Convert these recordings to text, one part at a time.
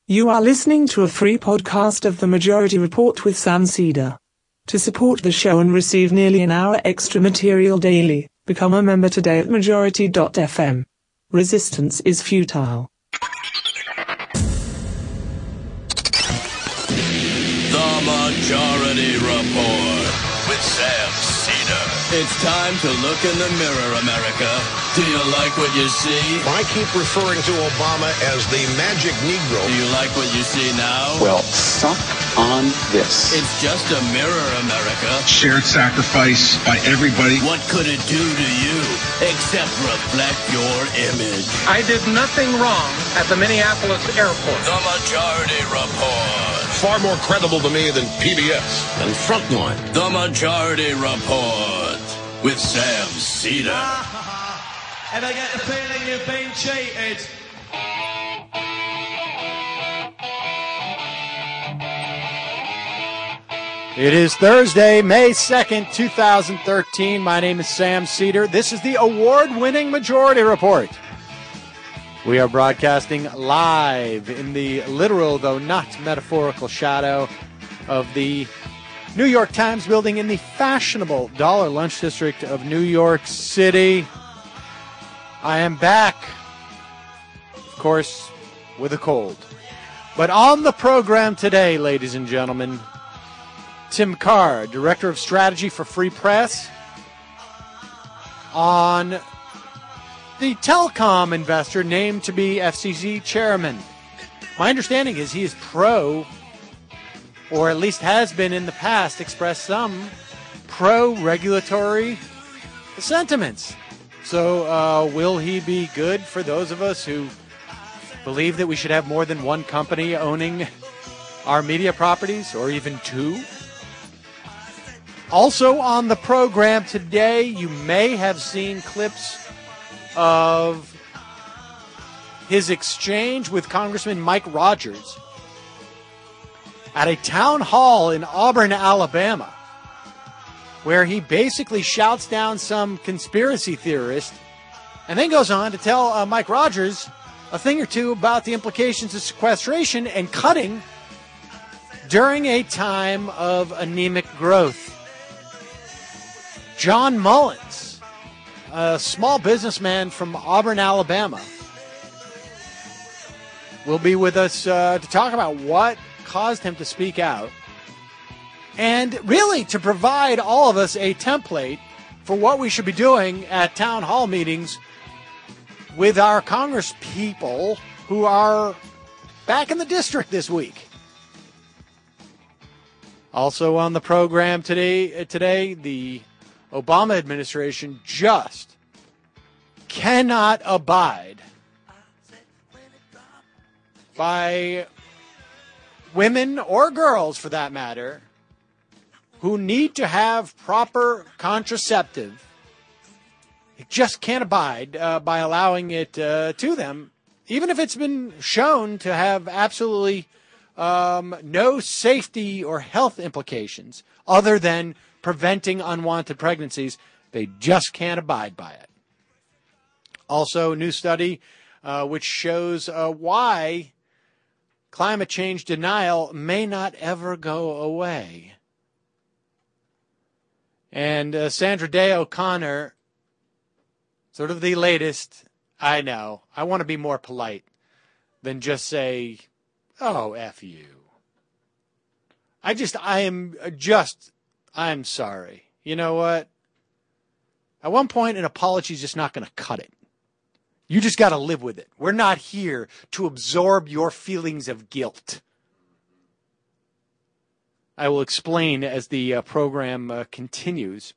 You are listening to a free podcast of The Majority Report with Sam Seder. To support the show and receive nearly an hour extra material daily, become a member today at majority.fm. Resistance is futile. The Majority Report with Sam Seder. It's time to look in the mirror, America. Do you like what you see? I keep referring to Obama as the magic Negro. Do you like what you see now? Well, suck on this. It's just a mirror, America. Shared sacrifice by everybody. What could it do to you except reflect your image? I did nothing wrong at the Minneapolis airport. The Majority Report. Far more credible to me than PBS and Frontline. The Majority Report with Sam Seder. And I get the feeling you've been cheated. It is Thursday, May 2nd, 2013. My name is Sam Seder. This is the award-winning Majority Report. We are broadcasting live in the literal, though not metaphorical, shadow of the New York Times building in the fashionable Dollar Lunch District of New York City. I am back, of course, with a cold. But on the program today, ladies and gentlemen, Tim Carr, Director of Strategy for Free Press, on the telecom investor named to be FCC chairman. My understanding is he is pro, or at least has been in the past, expressed some pro-regulatory sentiments. So will he be good for those of us who believe that we should have more than one company owning our media properties, or even two? Also on the program today, you may have seen clips of his exchange with Congressman Mike Rogers at a town hall in Auburn, Alabama, where he basically shouts down some conspiracy theorist and then goes on to tell Mike Rogers a thing or two about the implications of sequestration and cutting during a time of anemic growth. John Mullins, a small businessman from Auburn, Alabama, will be with us to talk about what caused him to speak out, and really to provide all of us a template for what we should be doing at town hall meetings with our Congress people who are back in the district this week. Also on the program today, the Obama administration just cannot abide by women or girls, for that matter, who need to have proper contraceptive. It just can't abide by allowing it to them, even if it's been shown to have absolutely no safety or health implications other than preventing unwanted pregnancies. They just can't abide by it. Also, a new study which shows why climate change denial may not ever go away. And Sandra Day O'Connor, sort of the latest. I know, I want to be more polite than just say, oh, F you. I'm sorry. You know what? At one point, an apology is just not going to cut it. You just got to live with it. We're not here to absorb your feelings of guilt. I will explain as the program continues.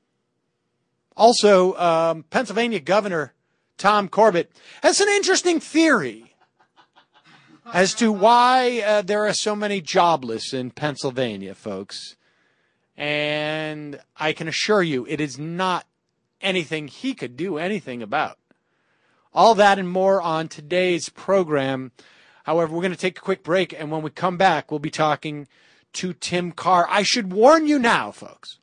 Also, Pennsylvania Governor Tom Corbett has an interesting theory as to why there are so many jobless in Pennsylvania, folks. And I can assure you it is not anything he could do anything about. All that and more on today's program. However, we're going to take a quick break, and when we come back, we'll be talking to Tim Carr. I should warn you now, folks.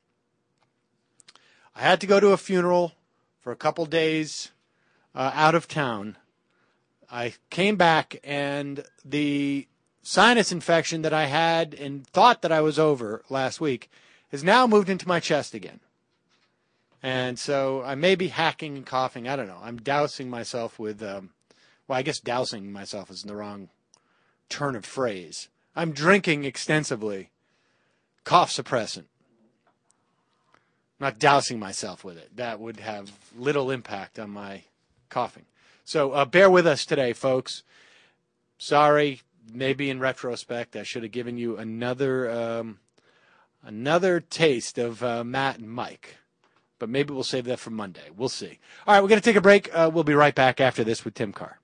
I had to go to a funeral for a couple days out of town I came back, and the sinus infection that I had and thought that I was over last week has now moved into my chest again. And so I may be hacking and coughing. I don't know. I'm dousing myself with, well, I guess dousing myself is the wrong turn of phrase. I'm drinking extensively cough suppressant. Not dousing myself with it. That would have little impact on my coughing. So bear with us today, folks. Sorry, maybe in retrospect, I should have given you another taste of Matt and Mike. But maybe we'll save that for Monday. We'll see. All right, we're going to take a break. We'll be right back after this with Tim Carr.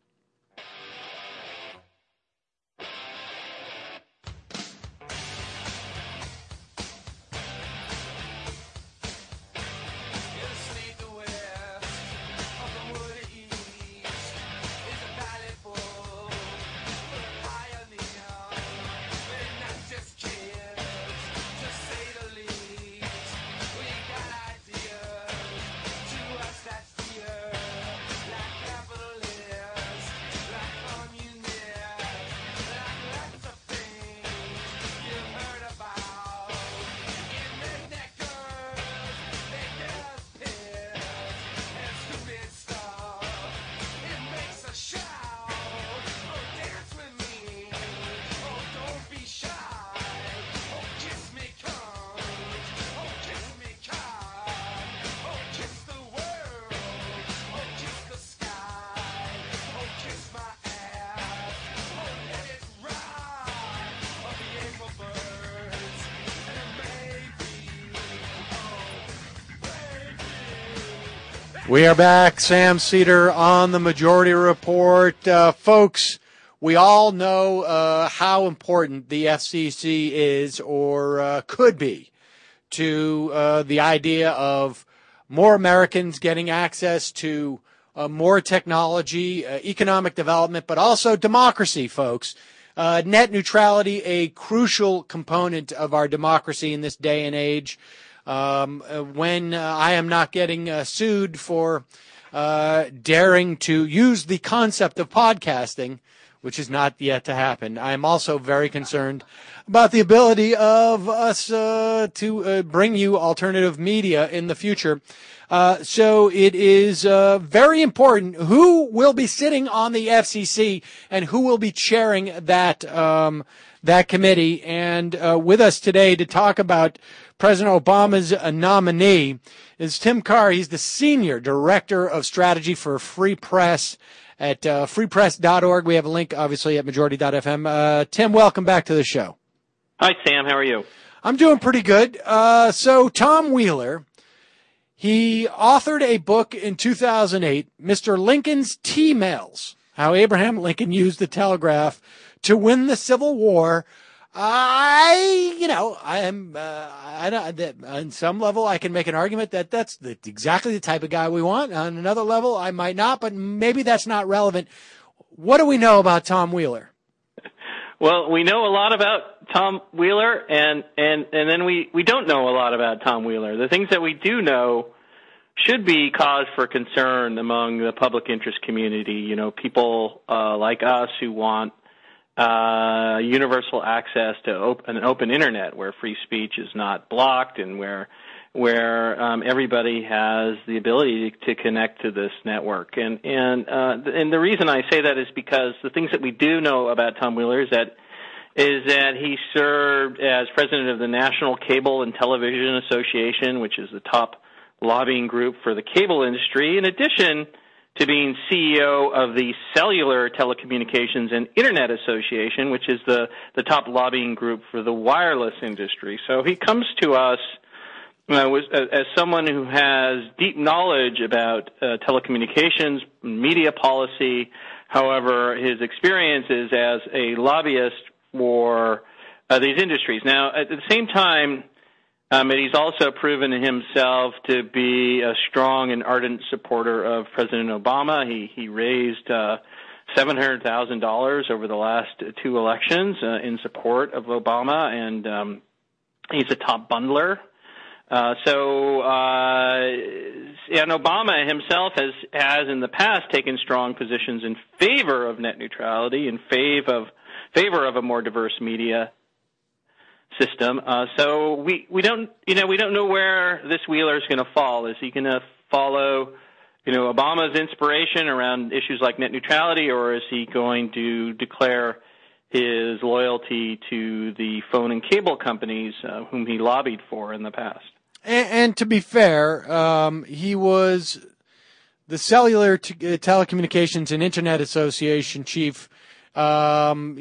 We are back. Sam Seder on the Majority Report. Folks, we all know how important the FCC is or could be to the idea of more Americans getting access to more technology, economic development, but also democracy, folks. Net neutrality, a crucial component of our democracy in this day and age. When I am not getting sued for daring to use the concept of podcasting, which is not yet to happen, I am also very concerned about the ability of us to bring you alternative media in the future. So it is very important who will be sitting on the FCC and who will be chairing that committee. And with us today to talk about President Obama's nominee is Tim Carr. He's the Senior Director of Strategy for Free Press at freepress.org. We have a link, obviously, at majority.fm. Tim, welcome back to the show. Hi, Sam. How are you? I'm doing pretty good. So Tom Wheeler, he authored a book in 2008, Mr. Lincoln's T-Mails, How Abraham Lincoln Used the Telegraph to Win the Civil War. On some level, I can make an argument that that's exactly the type of guy we want. On another level, I might not, but maybe that's not relevant. What do we know about Tom Wheeler? Well, we know a lot about Tom Wheeler, and then we don't know a lot about Tom Wheeler. The things that we do know should be cause for concern among the public interest community. You know, people like us who want universal access to an open internet where free speech is not blocked and where everybody has the ability to connect to this network. And the reason I say that is because the things that we do know about Tom Wheeler is that he served as president of the National Cable and Television Association, which is the top lobbying group for the cable industry, in addition to being CEO of the Cellular Telecommunications and Internet Association, which is the top lobbying group for the wireless industry. So he comes to us as someone who has deep knowledge about telecommunications, media policy. However, his experience is as a lobbyist for these industries. Now, at the same time, he's also proven himself to be a strong and ardent supporter of President Obama. He raised $700,000 over the last two elections in support of Obama, and he's a top bundler And Obama himself has in the past taken strong positions in favor of net neutrality, in favor of a more diverse media system. So we don't know where this Wheeler is going to fall. Is he going to follow, Obama's inspiration around issues like net neutrality, or is he going to declare his loyalty to the phone and cable companies whom he lobbied for in the past? And to be fair, he was the Cellular Telecommunications and Internet Association chief, from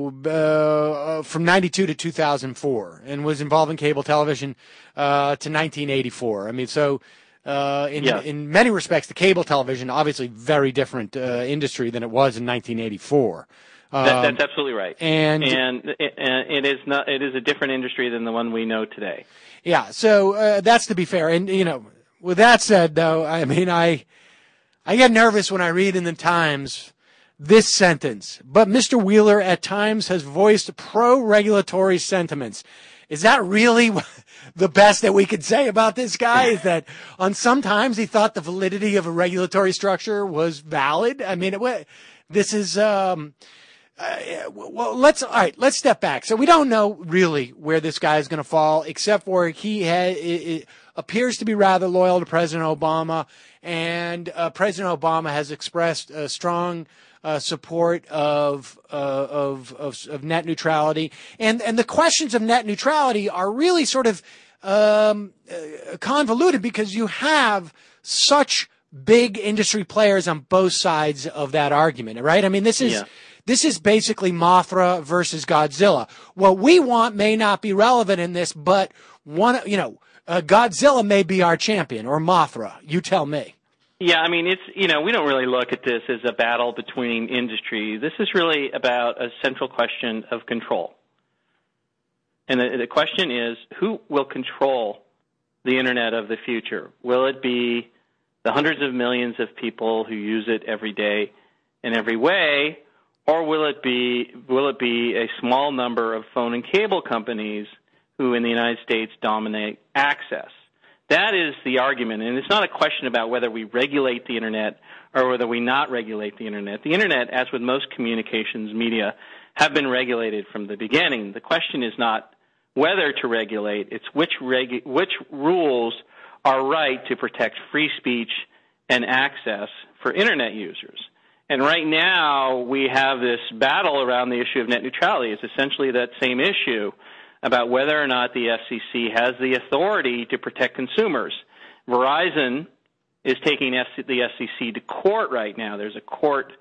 92 to 2004, and was involved in cable television to 1984. I mean, so in many respects, the cable television, obviously very different industry than it was in 1984. That's absolutely right. And it is a different industry than the one we know today. Yeah, so that's to be fair. And, with that said, though, I mean, I get nervous when I read in the Times this sentence. But Mr. Wheeler at times has voiced pro-regulatory sentiments. Is that really the best that we could say about this guy? Is that sometimes he thought the validity of a regulatory structure was valid? I mean, this is... let's step back. So we don't know really where this guy is going to fall, except for he appears to be rather loyal to President Obama, and President Obama has expressed strong support of net neutrality, and the questions of net neutrality are really sort of convoluted because you have such big industry players on both sides of that argument, right? I mean, this is basically Mothra versus Godzilla. What we want may not be relevant in this, but Godzilla may be our champion, or Mothra. You tell me. Yeah, I mean, we don't really look at this as a battle between industry. This is really about a central question of control. And the question is, who will control the Internet of the future? Will it be the hundreds of millions of people who use it every day in every way, or will it be a small number of phone and cable companies who in the United States dominate access? That is the argument, and it's not a question about whether we regulate the Internet or whether we not regulate the Internet. The Internet, as with most communications media, have been regulated from the beginning. The question is not whether to regulate, it's which rules are right to protect free speech and access for Internet users. And right now, we have this battle around the issue of net neutrality. It's essentially that same issue about whether or not the FCC has the authority to protect consumers. Verizon is taking the FCC to court right now. There's a court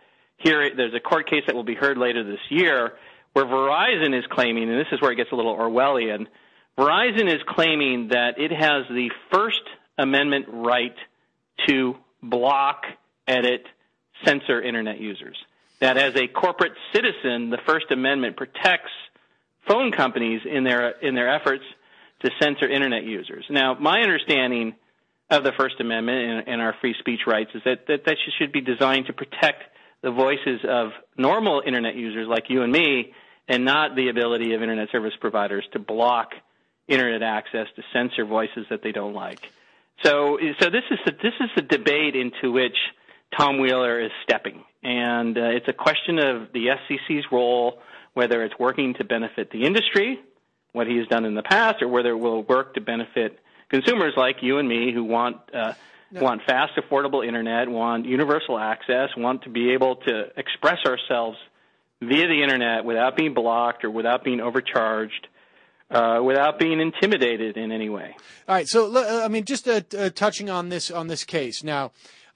case that will be heard later this year where Verizon is claiming, and this is where it gets a little Orwellian, Verizon is claiming that it has the First Amendment right to block, edit, censor Internet users. That as a corporate citizen, the First Amendment protects phone companies in their efforts to censor Internet users. Now, my understanding of the First Amendment and our free speech rights is that should be designed to protect the voices of normal Internet users like you and me, and not the ability of Internet service providers to block Internet access, to censor voices that they don't like. So this is the debate into which Tom Wheeler is stepping, and it's a question of the FCC's role, whether it's working to benefit the industry, what he has done in the past, or whether it will work to benefit consumers like you and me who want fast, affordable Internet, want universal access, want to be able to express ourselves via the Internet without being blocked or without being overcharged, without being intimidated in any way. All right. So, I mean, just touching on this case now.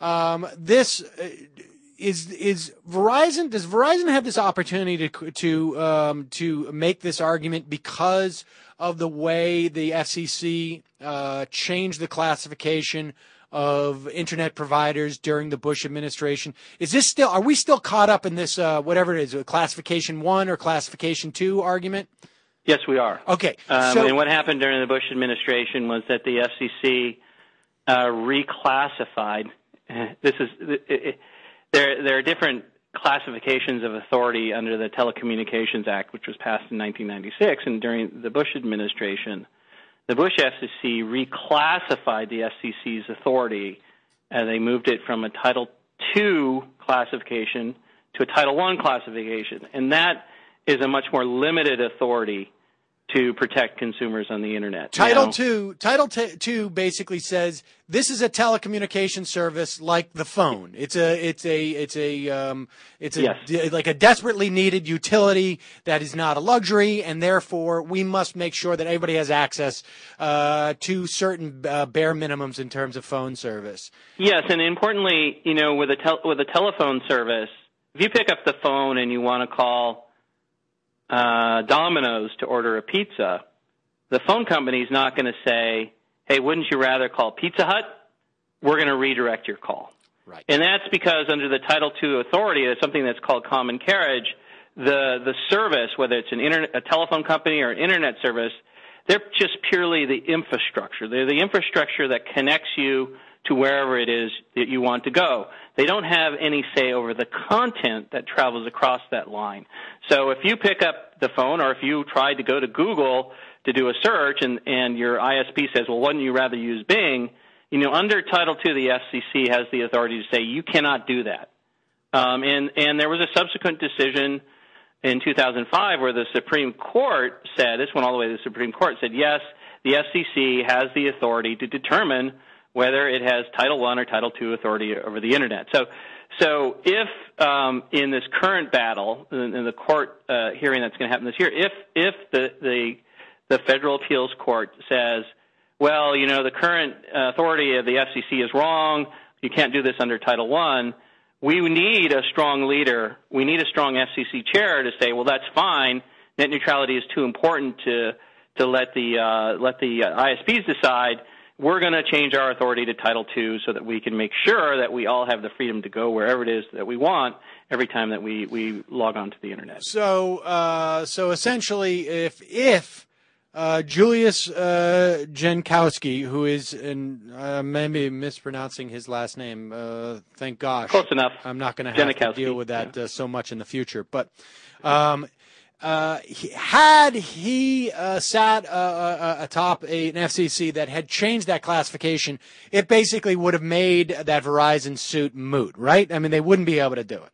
This is Verizon. Does Verizon have this opportunity to make this argument because of the way the FCC changed the classification of internet providers during the Bush administration? Are we still caught up in this whatever it is, classification 1 or classification 2 argument? Yes, we are. Okay. And what happened during the Bush administration was that the FCC reclassified. There are different classifications of authority under the Telecommunications Act, which was passed in 1996, and during the Bush administration, the Bush FCC reclassified the FCC's authority, and they moved it from a Title II classification to a Title I classification. And that is a much more limited authority to protect consumers on the Internet. Title II basically says this is a telecommunication service like the phone. It's like a desperately needed utility that is not a luxury, and therefore we must make sure that everybody has access to certain bare minimums in terms of phone service. Yes, and importantly, with a telephone service, if you pick up the phone and you want to call Domino's to order a pizza, the phone company is not going to say, hey, wouldn't you rather call Pizza Hut? We're going to redirect your call. Right. And that's because under the Title II authority, there's something that's called common carriage. The service, whether it's a telephone company or an Internet service, they're just purely the infrastructure. They're the infrastructure that connects you to wherever it is that you want to go. They don't have any say over the content that travels across that line. So if you pick up the phone or if you try to go to Google to do a search and your ISP says, well, wouldn't you rather use Bing, under Title II, the FCC has the authority to say you cannot do that. And there was a subsequent decision in 2005 where the Supreme Court said, this went all the way to the Supreme Court, said, yes, the FCC has the authority to determine whether it has Title I or Title II authority over the Internet. So if in this current battle, in the court hearing that's going to happen this year, if the Federal Appeals Court says, well, the current authority of the FCC is wrong, you can't do this under Title I, we need a strong leader. We need a strong FCC chair to say, well, that's fine. Net neutrality is too important to let the ISPs decide. We're going to change our authority to Title II so that we can make sure that we all have the freedom to go wherever it is that we want every time that we log on to the Internet. So essentially, if Julius Jankowski, who is maybe mispronouncing his last name, thank gosh. Close enough. I'm not going to have to deal with that so much in the future. But had he sat atop an FCC that had changed that classification, it basically would have made that Verizon suit moot, right? I mean, they wouldn't be able to do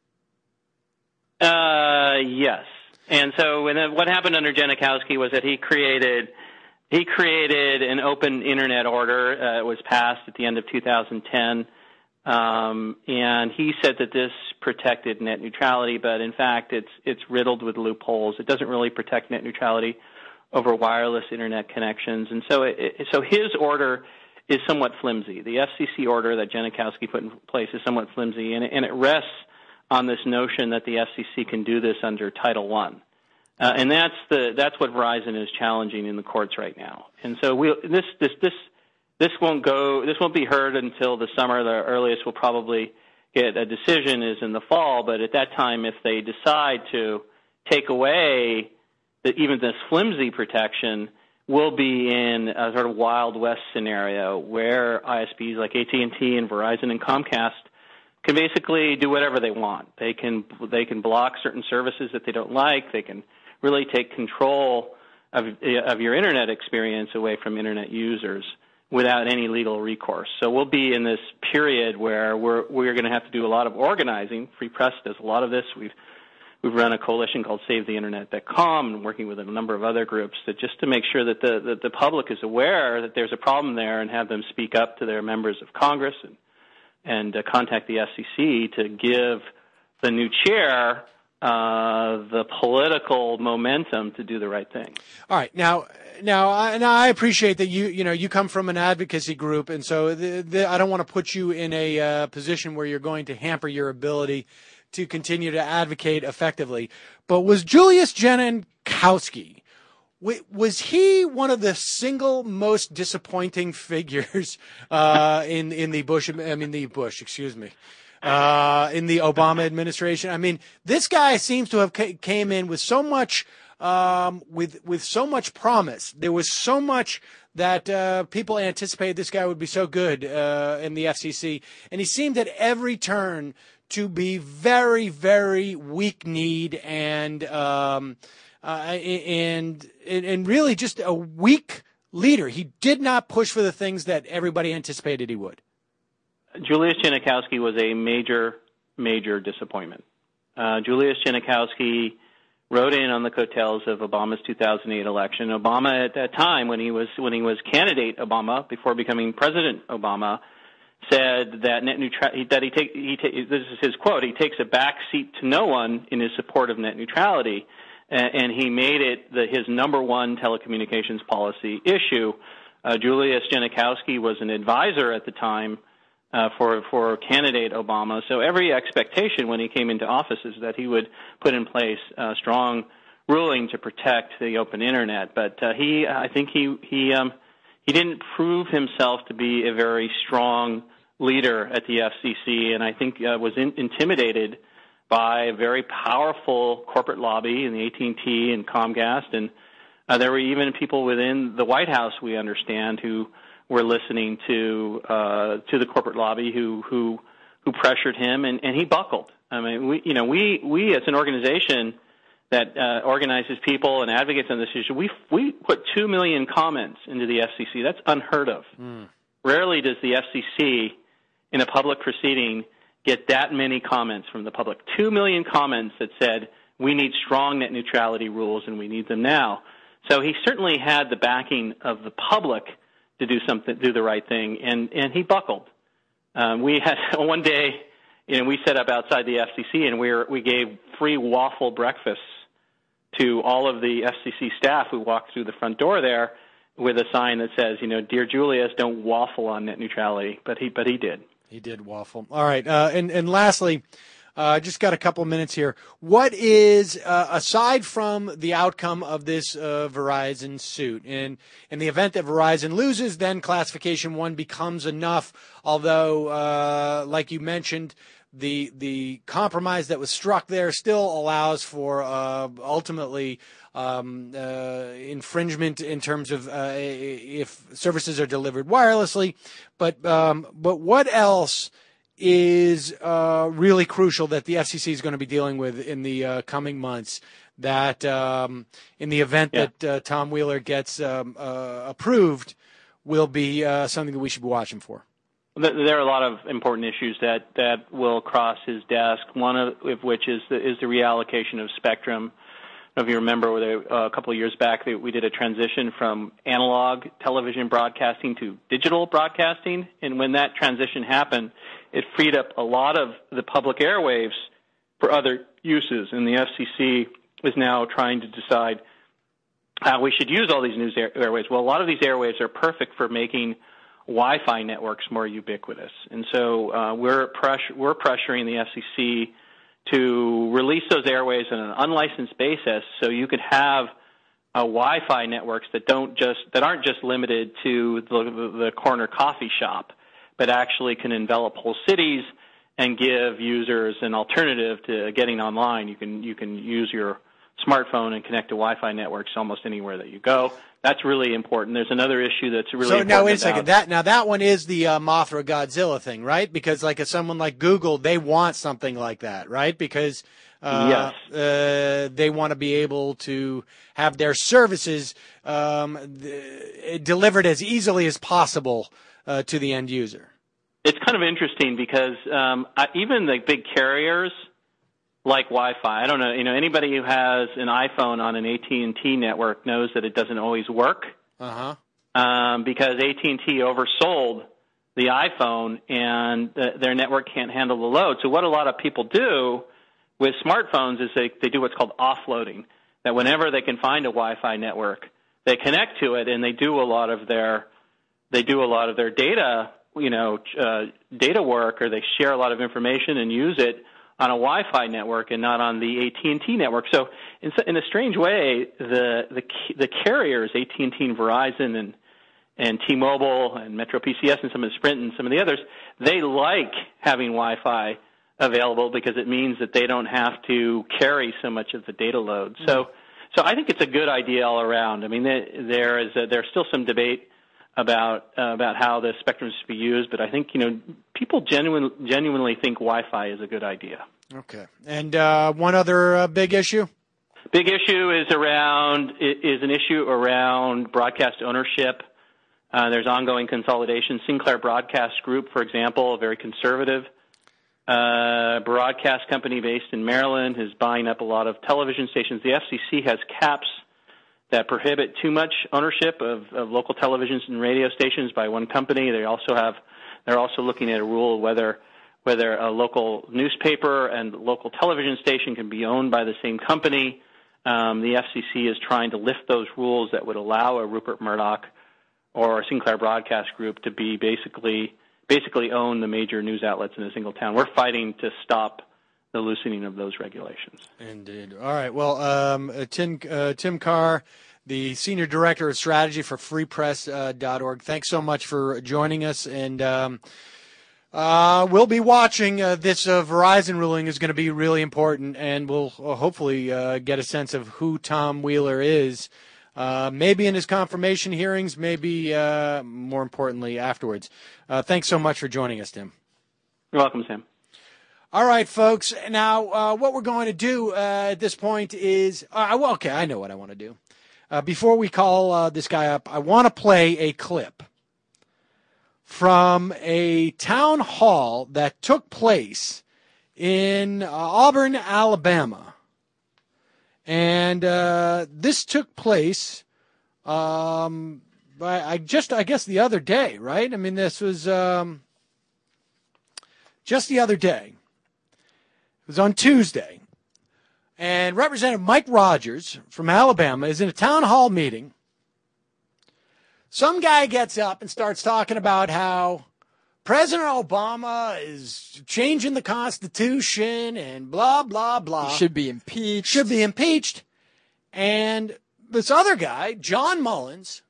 it. Yes. And so what happened under Janikowski was that he created an open Internet order. It was passed at the end of 2010. And he said that this protected net neutrality, but in fact it's riddled with loopholes. It doesn't really protect net neutrality over wireless Internet connections. And so so his order is somewhat flimsy. The FCC order that Janikowski put in place is somewhat flimsy, and it rests on this notion that the FCC can do this under Title I. And that's what Verizon is challenging in the courts right now. And so this won't be heard until the summer. The earliest we'll probably get a decision is in the fall, but at that time, if they decide to take away even this flimsy protection, we'll be in a sort of Wild West scenario where ISPs like AT&T and Verizon and Comcast can basically do whatever they want. They can block certain services that they don't like. They can really take control of your Internet experience away from Internet users without any legal recourse. So we'll be in this period where we're going to have to do a lot of organizing. Free Press does a lot of this. We've run a coalition called SaveTheInternet.com and working with a number of other groups just to make sure that the public is aware that there's a problem there and have them speak up to their members of Congress and contact the FCC to give the new chair the political momentum to do the right thing. All right. Now I appreciate that you come from an advocacy group, and so I don't want to put you in a position where you're going to hamper your ability to continue to advocate effectively. But was Julius Janikowski, was he one of the single most disappointing figures in the Obama administration? I mean, this guy seems to have came in with so much with so much promise. There was so much that people anticipated this guy would be so good in the FCC, and he seemed at every turn to be very, very weak-kneed and really just a weak leader. He did not push for the things that everybody anticipated he would. Julius Janikowski was a major, major disappointment. Julius Janikowski rode in on the coattails of Obama's 2008 election. Obama, at that time, when he was candidate Obama before becoming President Obama, said that net neutrality. This is his quote. He takes a back seat to no one in his support of net neutrality, and he made it his number one telecommunications policy issue. Julius Janikowski was an advisor at the time for candidate Obama. So every expectation when he came into office is that he would put in place a strong ruling to protect the open internet. But I think he didn't prove himself to be a very strong leader at the FCC, and I think was intimidated by a very powerful corporate lobby in the AT&T and Comcast, and there were even people within the White House, we understand, who were listening to the corporate lobby who pressured him, and he buckled. I mean, we as an organization that organizes people and advocates on this issue, we put 2 million comments into the FCC. That's unheard of. Rarely does the FCC in a public proceeding get that many comments from the public. 2 million comments that said we need strong net neutrality rules and we need them now. So he certainly had the backing of the public to do the right thing, and he buckled. We had one day, we set up outside the FCC, and we gave free waffle breakfasts to all of the FCC staff who walked through the front door there with a sign that says, "Dear Julius, don't waffle on net neutrality." But he did. He did waffle. All right, and lastly, just got a couple minutes here. What is, aside from the outcome of this Verizon suit, in the event that Verizon loses, then Classification 1 becomes enough, although, like you mentioned, the compromise that was struck there still allows for ultimately infringement in terms of if services are delivered wirelessly. But what else is really crucial that the FCC is going to be dealing with in the coming months, that in the event that Tom Wheeler gets approved will be something that we should be watching for? There are a lot of important issues that will cross his desk, one of which is the reallocation of spectrum. I don't know if you remember, a couple of years back, we did a transition from analog television broadcasting to digital broadcasting, and when that transition happened, it freed up a lot of the public airwaves for other uses, and the FCC is now trying to decide how we should use all these new airwaves. Well, a lot of these airwaves are perfect for making Wi-Fi networks more ubiquitous, and so we're pressuring the FCC to release those airwaves on an unlicensed basis, so you could have Wi-Fi networks that aren't just limited to the corner coffee shop, but actually can envelop whole cities and give users an alternative to getting online. You can use your smartphone and connect to Wi-Fi networks almost anywhere that you go. That's really important. There's another issue that's really important. So now wait a second. That one is the Mothra Godzilla thing, right? Because like someone like Google, they want something like that, right? Because yes. They want to be able to have their services delivered as easily as possible to the end user. It's kind of interesting because even the big carriers like Wi-Fi, I don't know, anybody who has an iPhone on an AT&T network knows that it doesn't always work. Because AT&T oversold the iPhone and their network can't handle the load. So what a lot of people do with smartphones is they do what's called offloading. That whenever they can find a Wi-Fi network, they connect to it and they do a lot of their data, data work, or they share a lot of information and use it on a Wi-Fi network and not on the AT&T network. So in a strange way, the carriers, AT&T and Verizon and T-Mobile and Metro PCS and some of the Sprint and some of the others, they like having Wi-Fi available because it means that they don't have to carry so much of the data load. So I think it's a good idea all around. I mean, there's still some debate about how the spectrum is to be used, but I think people genuinely think Wi-Fi is a good idea. Okay, and one other big issue. Big issue is an issue around broadcast ownership. There's ongoing consolidation. Sinclair Broadcast Group, for example, a very conservative broadcast company based in Maryland, is buying up a lot of television stations. The FCC has caps that prohibit too much ownership of local televisions and radio stations by one company. They're also looking at a rule whether a local newspaper and local television station can be owned by the same company. The FCC is trying to lift those rules that would allow a Rupert Murdoch or a Sinclair Broadcast Group to be basically own the major news outlets in a single town. We're fighting to stop the loosening of those regulations. Indeed. All right. Well, Tim Carr, the Senior Director of Strategy for FreePress.org, thanks so much for joining us. And we'll be watching. This Verizon ruling is going to be really important, and we'll hopefully get a sense of who Tom Wheeler is. Maybe in his confirmation hearings, maybe more importantly afterwards. Thanks so much for joining us, Tim. You're welcome, Sam. All right, folks. Now, what we're going to do at this point is, okay, I know what I want to do. Before we call this guy up, I want to play a clip from a town hall that took place in Auburn, Alabama. And this took place, I guess the other day, right? I mean, this was just the other day. It was on Tuesday. And Representative Mike Rogers from Alabama is in a town hall meeting. Some guy gets up and starts talking about how President Obama is changing the Constitution and blah, blah, blah. He should be impeached. And this other guy, John Mullins,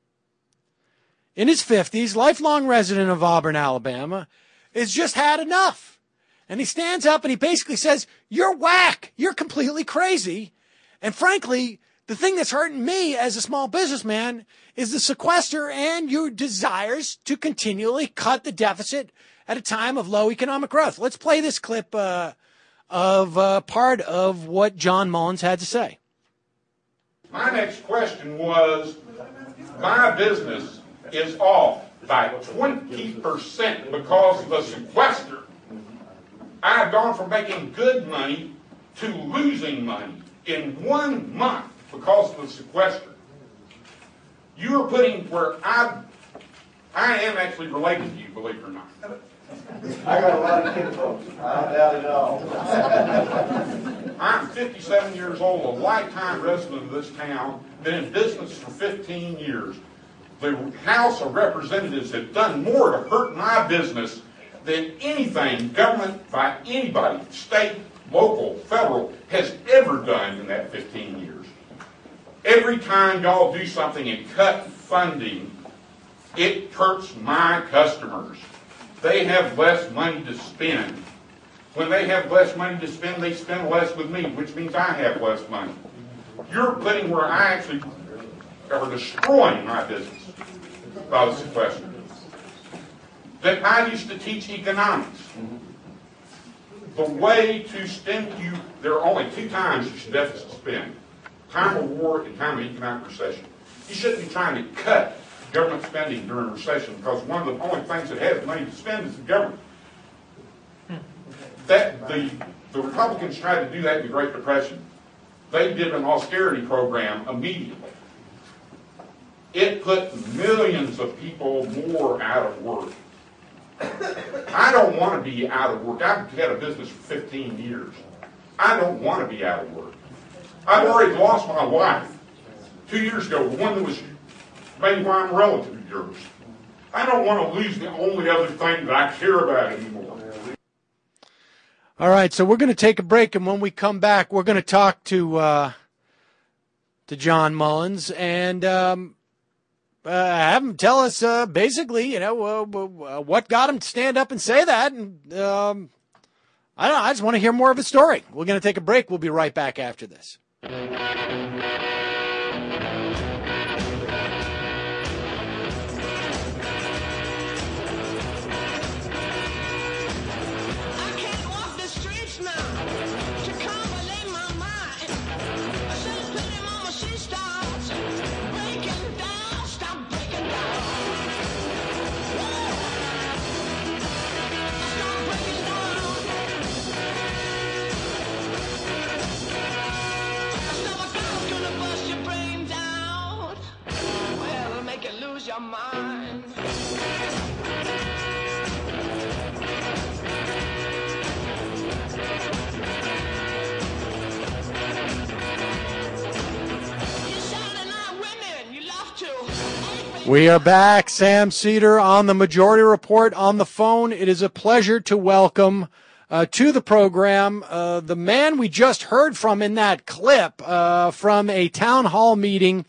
in his 50s, lifelong resident of Auburn, Alabama, has just had enough. And he stands up and he basically says, "You're whack. You're completely crazy. And frankly, the thing that's hurting me as a small businessman is the sequester and your desires to continually cut the deficit at a time of low economic growth." Let's play this clip of part of what John Mullins had to say. My next question was, my business is off by 20% because of the sequester. I have gone from making good money to losing money in 1 month because of the sequester. You are putting where I am actually related to you, believe it or not. I got a lot of kids, folks. I doubt it all. I'm 57 years old, a lifetime resident of this town, been in business for 15 years. The House of Representatives have done more to hurt my business than anything government by anybody, state, local, federal, has ever done in that 15 years. Every time y'all do something and cut funding, it hurts my customers. They have less money to spend. When they have less money to spend, they spend less with me, which means I have less money. You're putting where I actually are destroying my business by the sequester. That I used to teach economics. The way to spend there are only 2 times you should deficit spend. Time of war and time of economic recession. You shouldn't be trying to cut government spending during a recession because one of the only things that has money to spend is the government. That the Republicans tried to do that in the Great Depression. They did an austerity program immediately. It put millions of people more out of work. I don't want to be out of work. I've had a business for 15 years. I don't want to be out of work. I've already lost my wife 2 years ago, the one that was maybe why I'm a relative of yours. I don't want to lose the only other thing that I care about anymore. All right, so we're going to take a break, and when we come back, we're going to talk to John Mullins and have him tell us basically, what got him to stand up and say that. And I don't know. I just want to hear more of his story. We're going to take a break. We'll be right back after this. Chicago, lay my mind. I should have your mind. We are back. Sam Seder on the Majority Report on the phone. It is a pleasure to welcome to the program the man we just heard from in that clip from a town hall meeting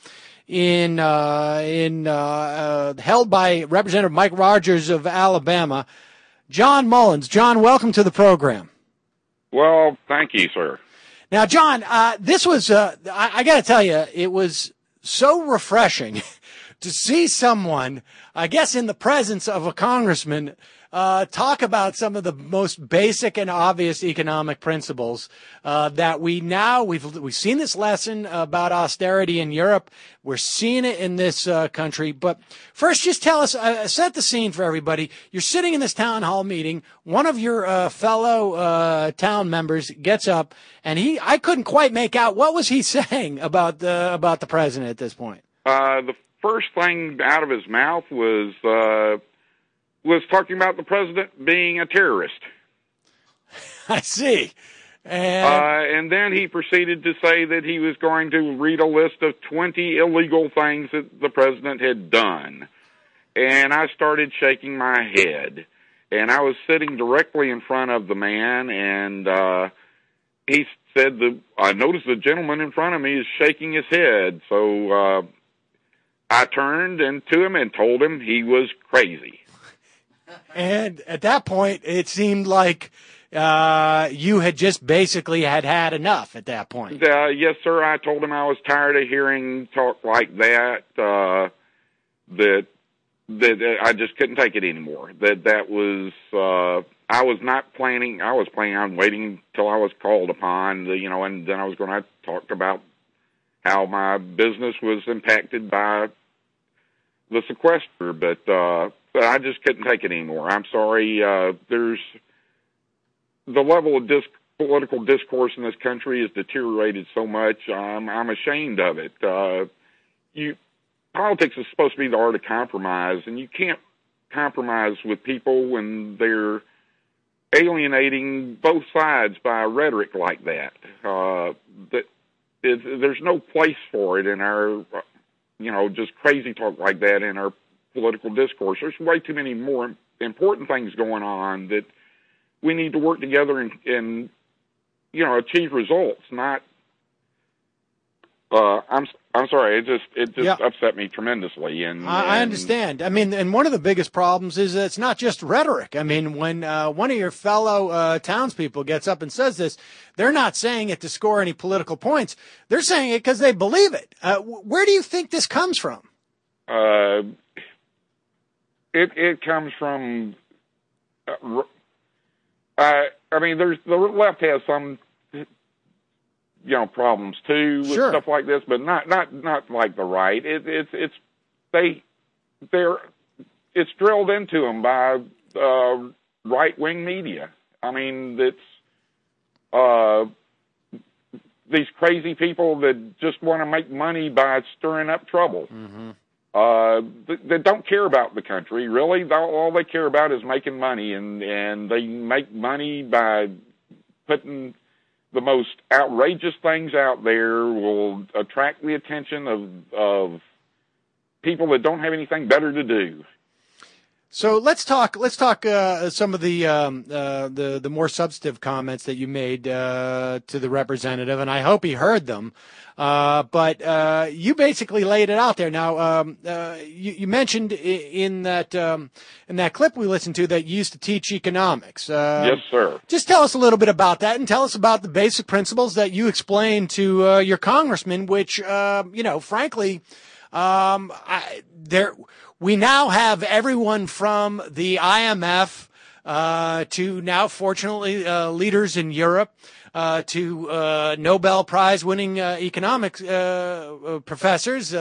held by Representative Mike Rogers of Alabama, John Mullins. John, welcome to the program. Well, thank you, sir. Now, John, this was I got to tell you, it was so refreshing to see someone, I guess in the presence of a congressman, talk about some of the most basic and obvious economic principles that we've seen this lesson about austerity in Europe. We're seeing it in this country. But first, just tell us, set the scene for everybody. You're sitting in this town hall meeting. One of your fellow town members gets up, and I couldn't quite make out what was he saying about the president at this point. The first thing out of his mouth was talking about the president being a terrorist. I see. And then he proceeded to say that he was going to read a list of 20 illegal things that the president had done. And I started shaking my head. And I was sitting directly in front of the man, and he said, I noticed the gentleman in front of me is shaking his head. So I turned to him and told him he was crazy. And at that point, it seemed like you had just basically had enough at that point. Yes, sir. I told him I was tired of hearing talk like that, that I just couldn't take it anymore. That was, I was not planning, I was planning on waiting until I was called upon, and then I was going to talk about how my business was impacted by the sequester, but I just couldn't take it anymore. I'm sorry. There's the level of political discourse in this country has deteriorated so much. I'm ashamed of it. Politics is supposed to be the art of compromise, and you can't compromise with people when they're alienating both sides by rhetoric like that. There's no place for it in our, just crazy talk like that in our political discourse. There's way too many more important things going on that we need to work together and achieve results. Not, I'm sorry. It just upset me tremendously. And I understand. I mean, and one of the biggest problems is that it's not just rhetoric. I mean, when one of your fellow townspeople gets up and says this, they're not saying it to score any political points. They're saying it because they believe it. Where do you think this comes from? It comes from. I mean, the left has some, problems too with stuff like this, but not like the right. It's drilled into them by right-wing media. I mean, it's these crazy people that just want to make money by stirring up trouble. Mm-hmm. They don't care about the country, really. All they care about is making money, and they make money by putting the most outrageous things out there, will attract the attention of people that don't have anything better to do. So let's talk some of the more substantive comments that you made to the representative, and I hope he heard them. But you basically laid it out there. Now, you mentioned in that clip we listened to that you used to teach economics. Yes, sir. Just tell us a little bit about that, and tell us about the basic principles that you explained to your congressman, which, frankly, we now have everyone from the IMF to now, fortunately, leaders in Europe, to Nobel Prize winning economics professors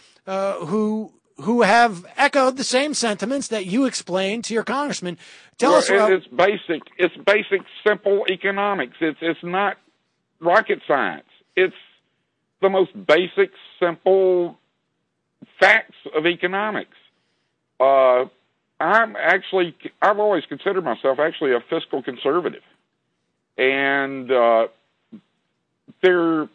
who have echoed the same sentiments that you explained to your congressman. Tell us about it's basic simple economics. It's not rocket science. It's the most basic simple facts of economics. I've always considered myself actually a fiscal conservative. And there's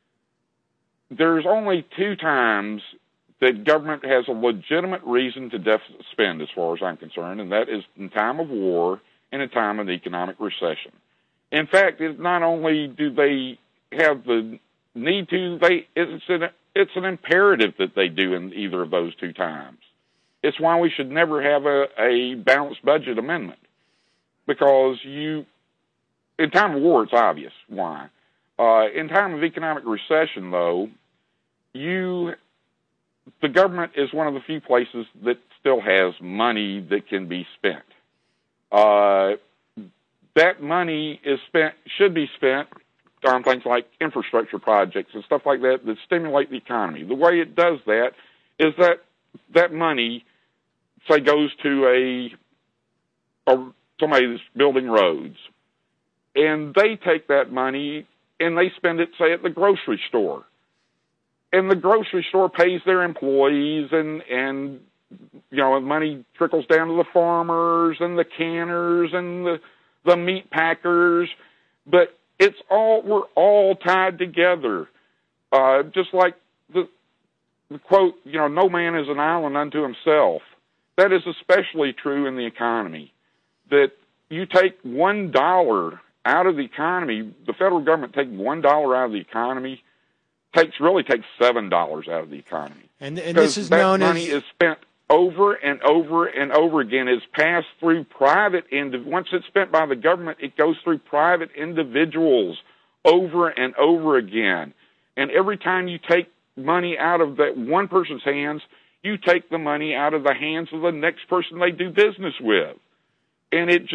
only 2 times that government has a legitimate reason to deficit spend, as far as I'm concerned, and that is in time of war and in time of economic recession. In fact, not only do they have the need to, it's an imperative that they do in either of those 2 times. It's why we should never have a balanced budget amendment, because in time of war, it's obvious why. In time of economic recession, though, the government is one of the few places that still has money that can be spent. That money should be spent on things like infrastructure projects and stuff like that stimulate the economy. The way it does that is that money, say, goes to somebody that's building roads, and they take that money and they spend it, say, at the grocery store. And the grocery store pays their employees, and money trickles down to the farmers and the canners and the meat packers. But we're all tied together. Just like the quote, no man is an island unto himself. That is especially true in the economy. That you take $1 out of the economy, the federal government taking $1 out of the economy takes $7 out of the economy. And this is known as... money is spent over and over and over again. It's passed through once it's spent by the government, it goes through private individuals over and over again. And every time you take money out of that one person's hands, you take the money out of the hands of the next person they do business with. And it's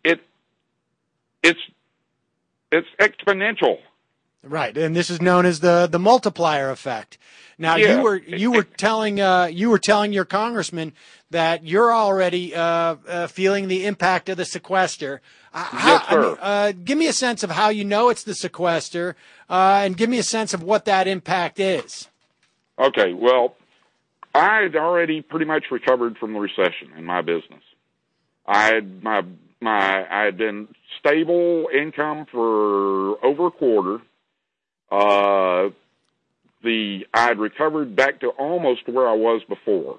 exponential. Right, and this is known as the multiplier effect. Now, yeah. you were telling your congressman that you're already feeling the impact of the sequester. Yes, sir. Give me a sense of how you know it's the sequester, and give me a sense of what that impact is. Okay, well, I had already pretty much recovered from the recession in my business. I had been stable income for over a quarter. I'd recovered back to almost where I was before.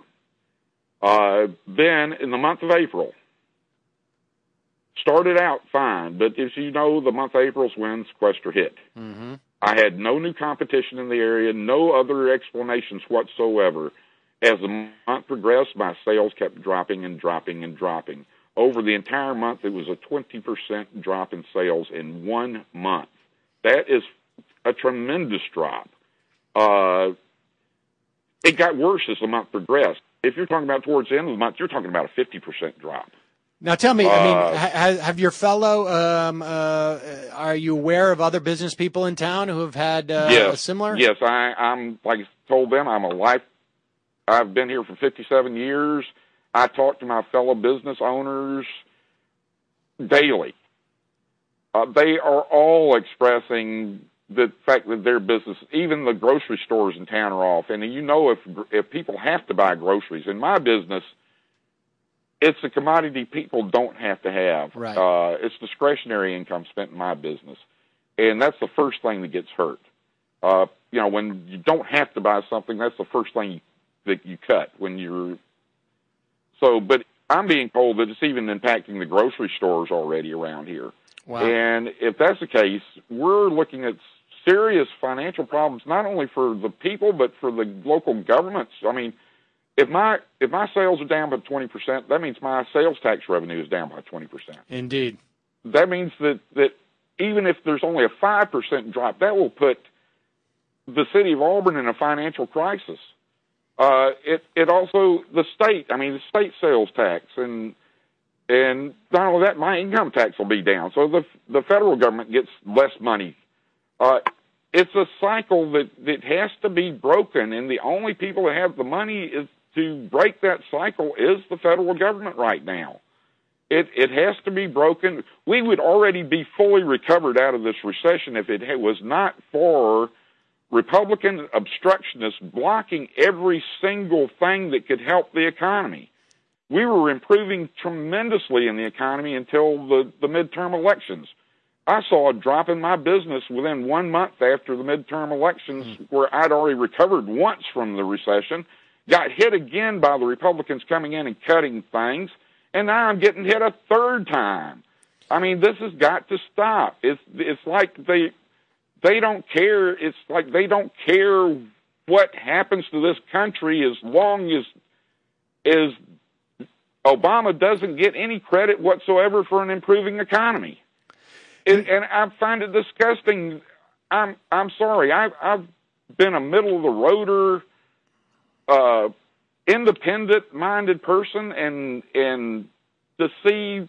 Then in the month of April, started out fine, but as you know, the month of April's when sequester hit. Mm-hmm. I had no new competition in the area, no other explanations whatsoever. As the month progressed, my sales kept dropping and dropping and dropping. Over the entire month, it was a 20% drop in sales in 1 month. That is a tremendous drop. It got worse as the month progressed. If you're talking about towards the end of the month, you're talking about a 50% drop. Now, tell me, have your fellow, are you aware of other business people in town who have had a similar? Yes, I'm like I told them, I've been here for 57 years. I talk to my fellow business owners daily. They are all expressing the fact that their business, even the grocery stores in town, are off. And if people have to buy groceries, in my business, it's a commodity people don't have to have. Right. It's discretionary income spent in my business, and that's the first thing that gets hurt. When you don't have to buy something, that's the first thing that you cut when you're. So, but I'm being told that it's even impacting the grocery stores already around here. Wow. And if that's the case, we're looking at serious financial problems, not only for the people, but for the local governments. I mean, if my sales are down by 20%, that means my sales tax revenue is down by 20%. Indeed. That means that even if there's only a 5% drop, that will put the city of Auburn in a financial crisis. It also, the state sales tax, and not only that, my income tax will be down. So the federal government gets less money. It's a cycle that has to be broken, and the only people that have the money to break that cycle is the federal government right now. It has to be broken. We would already be fully recovered out of this recession if it was not for Republican obstructionists blocking every single thing that could help the economy. we were improving tremendously in the economy until the midterm elections. I saw a drop in my business within 1 month after the midterm elections, where I'd already recovered once from the recession, got hit again by the Republicans coming in and cutting things, and now I'm getting hit a third time. I mean, this has got to stop. It's like they don't care. It's like they don't care what happens to this country as long as Obama doesn't get any credit whatsoever for an improving economy. And I find it disgusting. I'm sorry. I've been a middle-of-the-roader, independent-minded person, and to see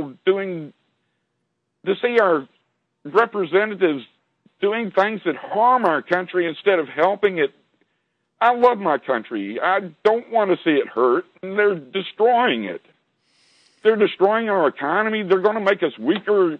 our representatives doing things that harm our country instead of helping it. I love my country. I don't want to see it hurt, and they're destroying it. They're destroying our economy. They're going to make us weaker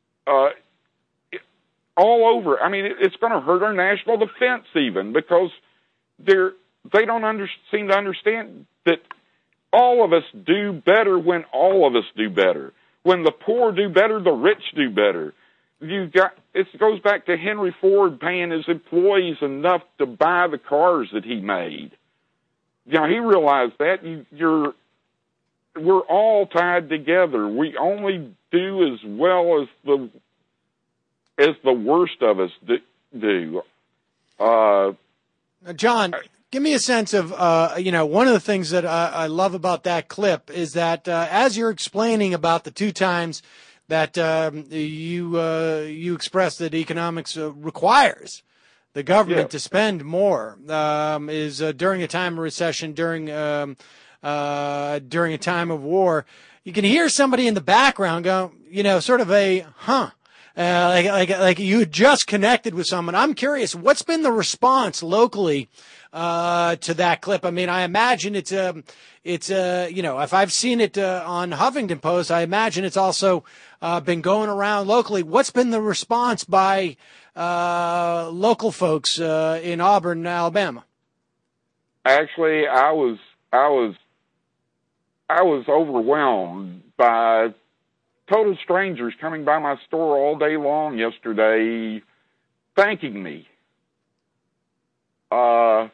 all over. I mean, it's going to hurt our national defense even, because they don't seem to understand that all of us do better when all of us do better. When the poor do better, the rich do better. It goes back to Henry Ford paying his employees enough to buy the cars that he made. You know, he realized that we're all tied together. We only do as well as the worst of us do. John, give me a sense of, one of the things that I love about that clip is that as you're explaining about the two times that you expressed that economics requires the government to spend more, is during a time of recession, during a time of war. You can hear somebody in the background go, sort of a, like you had just connected with someone. I'm curious, what's been the response locally to that clip? I mean, I imagine it's if I've seen it on Huffington Post, I imagine it's also been going around locally. What's been the response by local folks in Auburn, Alabama? Actually, I was overwhelmed by total strangers coming by my store all day long yesterday, thanking me. I've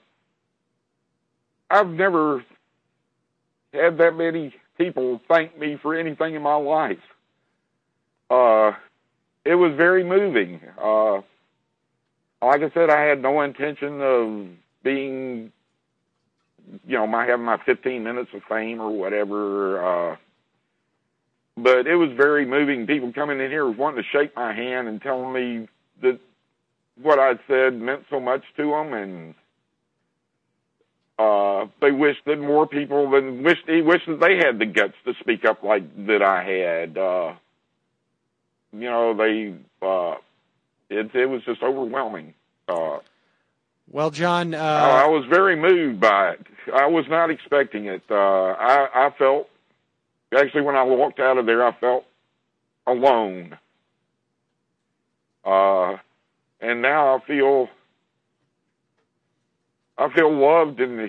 never had that many people thank me for anything in my life. It was very moving. Like I said, I had no intention of being, having my 15 minutes of fame or whatever. But it was very moving. People coming in here wanting to shake my hand and telling me that what I'd said meant so much to them, and they wished that more people wished that they had the guts to speak up like that I had. It was just overwhelming. Well, John, I was very moved by it. I was not expecting it. I felt, actually, when I walked out of there, I felt alone. And now I feel loved, and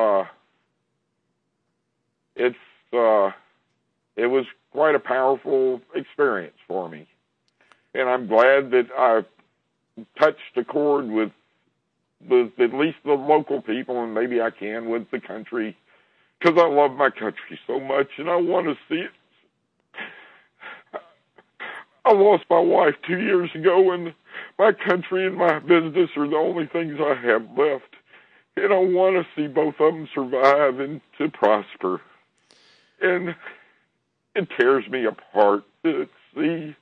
it was quite a powerful experience for me. And I'm glad that I touched a chord with at least the local people, and maybe I can with the country, because I love my country so much, and I want to see it. I lost my wife 2 years ago, and my country and my business are the only things I have left. And I want to see both of them survive and to prosper. And it tears me apart to see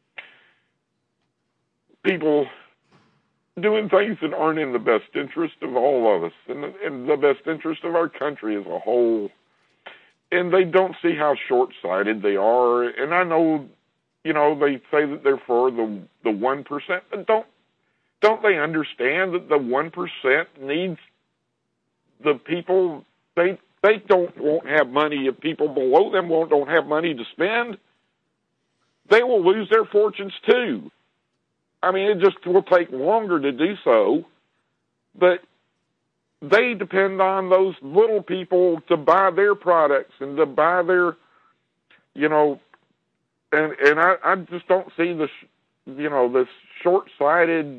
people doing things that aren't in the best interest of all of us and in the best interest of our country as a whole. And they don't see how short-sighted they are. And I know, they say that they're for the 1%, but don't they understand that the 1% needs the people? They won't have money if people below them don't have money to spend. They will lose their fortunes too. I mean, it just will take longer to do so, but they depend on those little people to buy their products and to buy their, and I just don't see this short-sighted,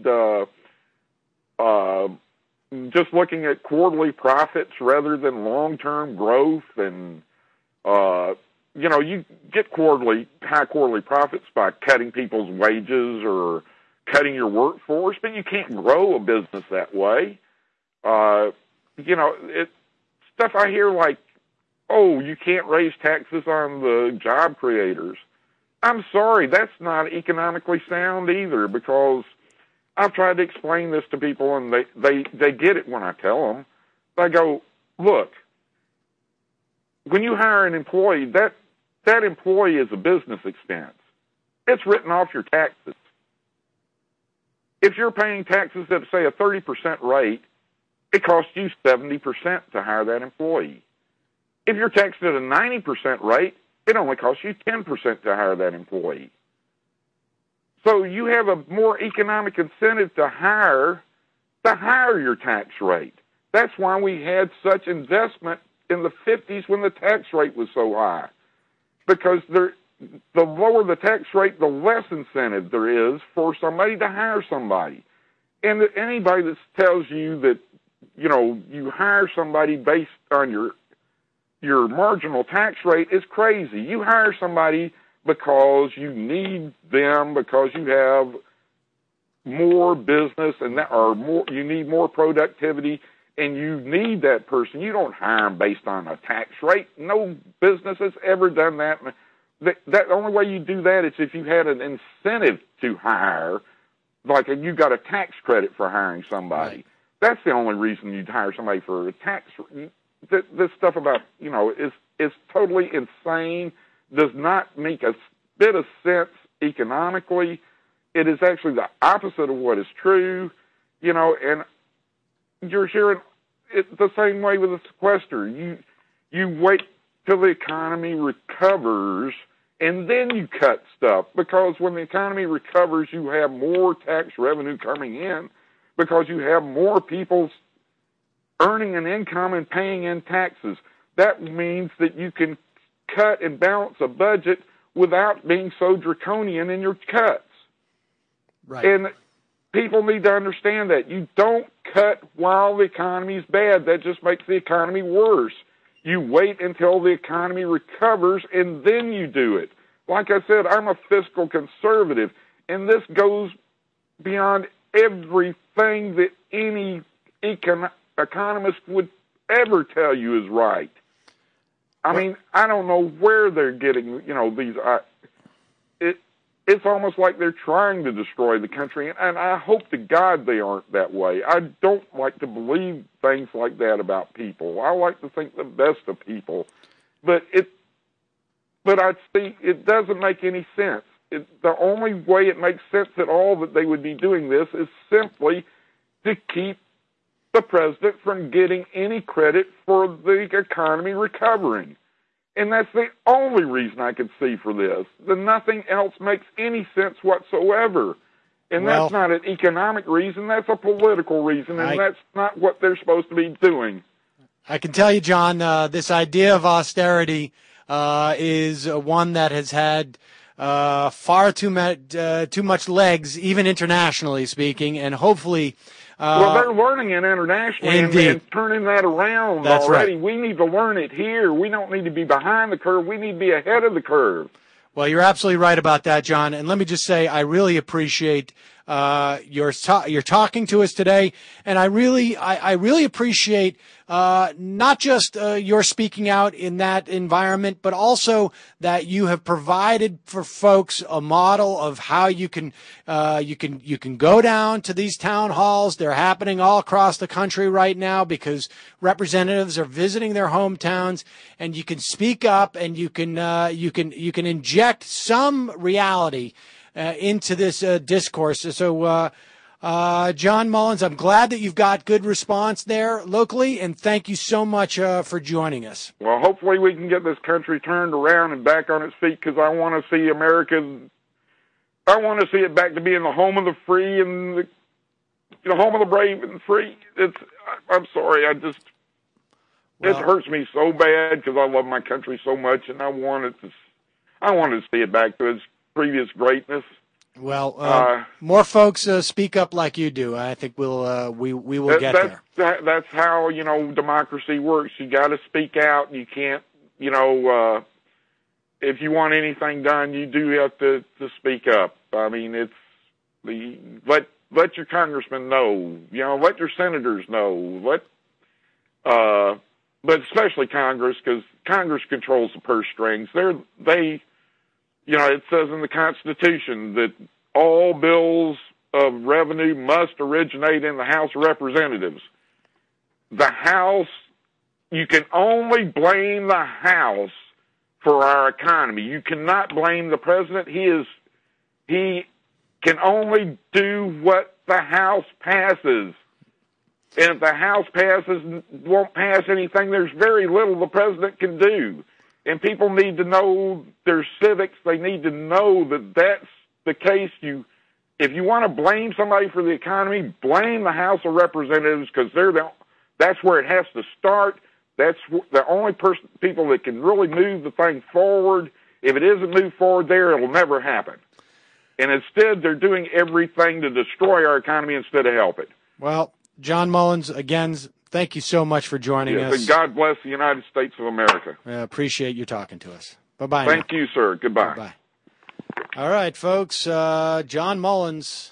just looking at quarterly profits rather than long-term growth. And, you get high quarterly profits by cutting people's wages or cutting your workforce, but you can't grow a business that way. It's stuff I hear like, oh, you can't raise taxes on the job creators. I'm sorry, that's not economically sound either, because I've tried to explain this to people, and they get it when I tell them. I go, look, when you hire an employee, that employee is a business expense. It's written off your taxes. If you're paying taxes at, say, a 30% rate, it costs you 70% to hire that employee. If you're taxed at a 90% rate, it only costs you 10% to hire that employee. So you have a more economic incentive to hire your tax rate. That's why we had such investment in the 50s when the tax rate was so high. Because the lower the tax rate, the less incentive there is for somebody to hire somebody. And anybody that tells you that, you hire somebody based on your marginal tax rate is crazy. You hire somebody because you need them, because you have more business you need more productivity, and you need that person. You don't hire them based on a tax rate. No business has ever done that. The only way you do that is if you had an incentive to hire, like you got a tax credit for hiring somebody. Right. That's the only reason you'd hire somebody for a tax. This stuff about, is totally insane, does not make a bit of sense economically. It is actually the opposite of what is true, and you're hearing it the same way with the sequester. You wait till the economy recovers, and then you cut stuff, because when the economy recovers, you have more tax revenue coming in, because you have more people earning an income and paying in taxes. That means that you can cut and balance a budget without being so draconian in your cuts. Right. And people need to understand that. You don't cut while the economy is bad. That just makes the economy worse. You wait until the economy recovers, and then you do it. Like I said, I'm a fiscal conservative, and this goes beyond everything that any economist would ever tell you is right. I mean, I don't know where they're getting, these. It's almost like they're trying to destroy the country, and I hope to God they aren't that way. I don't like to believe things like that about people. I like to think the best of people, but I see it doesn't make any sense. The only way it makes sense at all that they would be doing this is simply to keep the president from getting any credit for the economy recovering. And that's the only reason I could see for this. Nothing else makes any sense whatsoever. And that's not an economic reason, that's a political reason, and that's not what they're supposed to be doing. I can tell you, John, this idea of austerity is one that has had far too much legs, even internationally speaking, and hopefully... well, they're learning it internationally and turning that around already. Right. We need to learn it here. We don't need to be behind the curve. We need to be ahead of the curve. Well, you're absolutely right about that, John. And let me just say, I really appreciate your talking to us today, and I really appreciate not just your speaking out in that environment, but also that you have provided for folks a model of how you can go down to these town halls. They're happening all across the country right now because representatives are visiting their hometowns, and you can speak up and you can inject some reality into this discourse. So, John Mullins, I'm glad that you've got good response there locally, and thank you so much for joining us. Well, hopefully we can get this country turned around and back on its feet, because I want to see I want to see it back to being the home of the free and the home of the brave and free. I'm sorry. It hurts me so bad because I love my country so much, and I wanted to see it back to its previous greatness. Well, more folks speak up like you do. I think we will get there. That's how democracy works. You got to speak out. You can't if you want anything done, you do have to speak up. I mean, let your congressmen know. Let your senators know. But especially Congress, because Congress controls the purse strings. It says in the Constitution that all bills of revenue must originate in the House of Representatives. The House, you can only blame the House for our economy. You cannot blame the president. He can only do what the House passes. And if the House won't pass anything, there's very little the president can do. And people need to know their civics. They need to know that that's the case. If you want to blame somebody for the economy, blame the House of Representatives, because that's where it has to start. That's the only people that can really move the thing forward. If it isn't moved forward there, it'll never happen. And instead, they're doing everything to destroy our economy instead of help it. Well, John Mullins, again, thank you so much for joining us. And God bless the United States of America. Appreciate you talking to us. Bye-bye. Thank you, sir. Goodbye. Bye-bye. All right, folks. John Mullins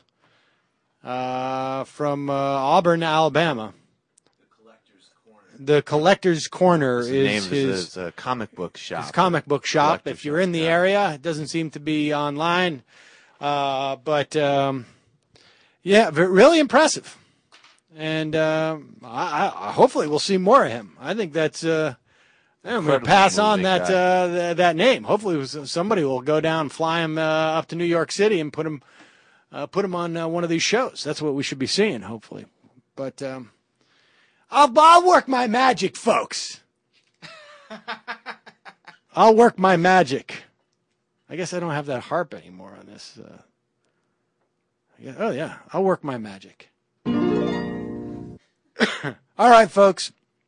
from Auburn, Alabama. The Collector's Corner is his comic book shop. His comic book shop. If you're in the area, it doesn't seem to be online. But really impressive. And hopefully we'll see more of him. I think that's I'm going to pass on that name. Hopefully somebody will go down, fly him up to New York City, and put him on one of these shows. That's what we should be seeing, hopefully. But I'll work my magic, folks. I'll work my magic. I guess I don't have that harp anymore on this. I'll work my magic. All right, folks.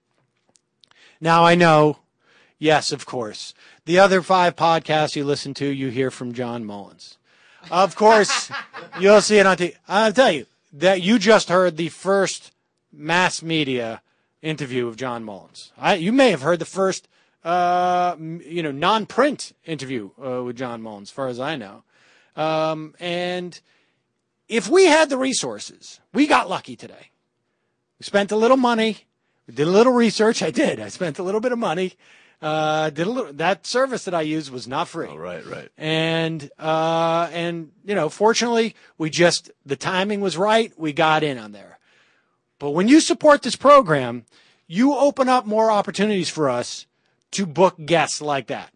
Now I know, yes, of course, the other 5 podcasts you listen to, you hear from John Mullins. Of course, you'll see it on TV. I'll tell you that you just heard the first mass media interview of John Mullins. You may have heard the first, non-print interview with John Mullins, as far as I know. And if we had the resources, we got lucky today. We spent a little money. We did a little research. I did. I spent a little bit of money. That service that I used was not free. Oh, right. And fortunately, the timing was right. We got in on there. But when you support this program, you open up more opportunities for us to book guests like that.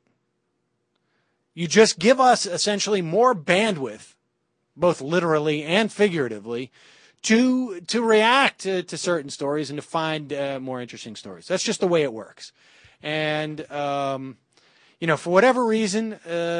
You just give us essentially more bandwidth, both literally and figuratively, to react to certain stories and to find more interesting stories. That's just the way it works. And, for whatever reason,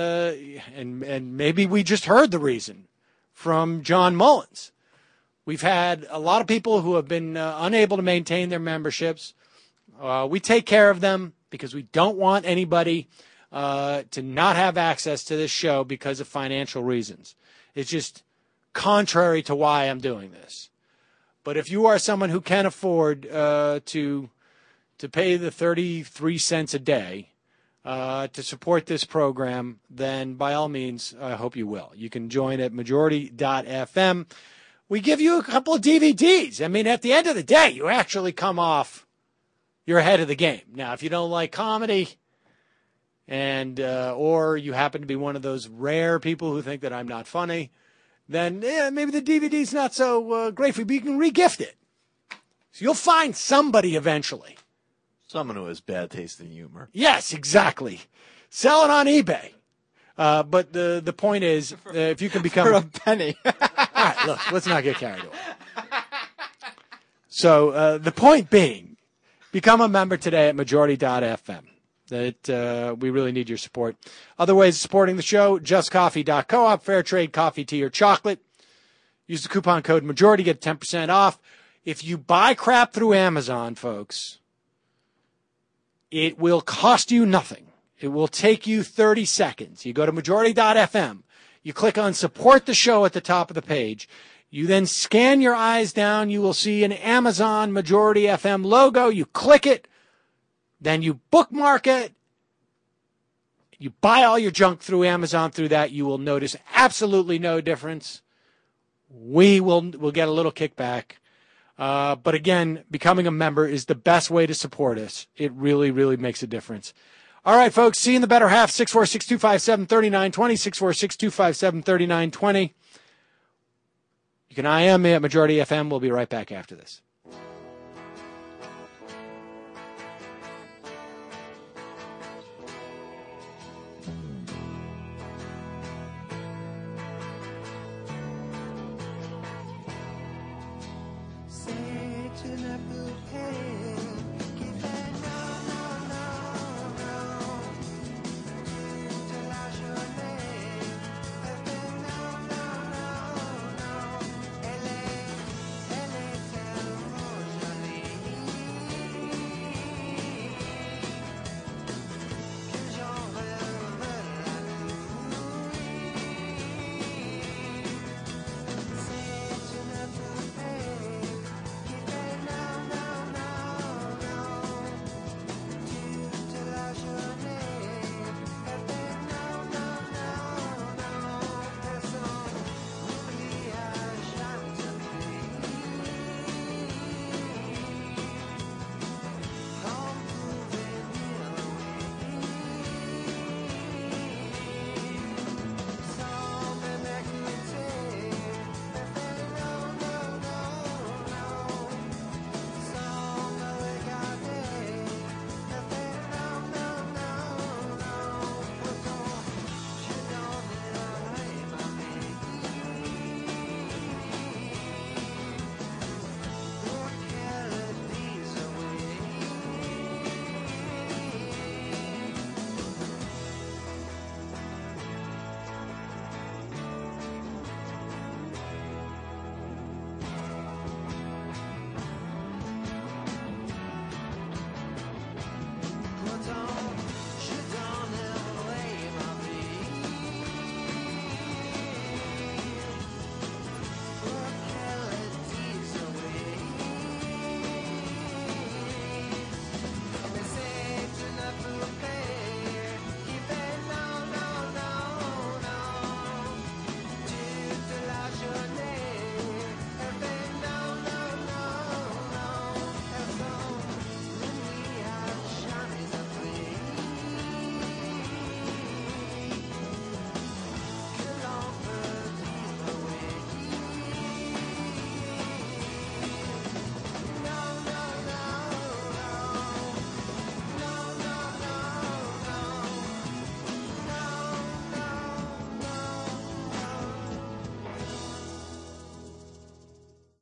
and maybe we just heard the reason from John Mullins, we've had a lot of people who have been unable to maintain their memberships. We take care of them because we don't want anybody to not have access to this show because of financial reasons. It's just contrary to why I'm doing this. But if you are someone who can afford to pay the 33 cents a day to support this program, then by all means, I hope you will. You can join at majority.fm. We give you a couple of DVDs. I mean, at the end of the day, you actually come off your ahead of the game. Now, if you don't like comedy and or you happen to be one of those rare people who think that I'm not funny, then maybe the DVD's not so great for you, but you can re-gift it. So you'll find somebody eventually. Someone who has bad taste in humor. Yes, exactly. Sell it on eBay. But the point is, if you can become... For a penny. All right, look, let's not get carried away. So the point being, become a member today at majority.fm. That we really need your support. Other ways of supporting the show, justcoffee.coop, fair trade coffee, tea, or chocolate. Use the coupon code majority, get 10% off. If you buy crap through Amazon, folks, it will cost you nothing. It will take you 30 seconds. You go to majority.fm. You click on support the show at the top of the page. You then scan your eyes down. You will see an Amazon Majority FM logo. You click it. Then you bookmark it. You buy all your junk through Amazon through that. You will notice absolutely no difference. We'll get a little kickback. But again, becoming a member is the best way to support us. It really, really makes a difference. All right, folks, see you in the better half, 646-257-3920, 646-257-3920. You can IM me at Majority FM. We'll be right back after this.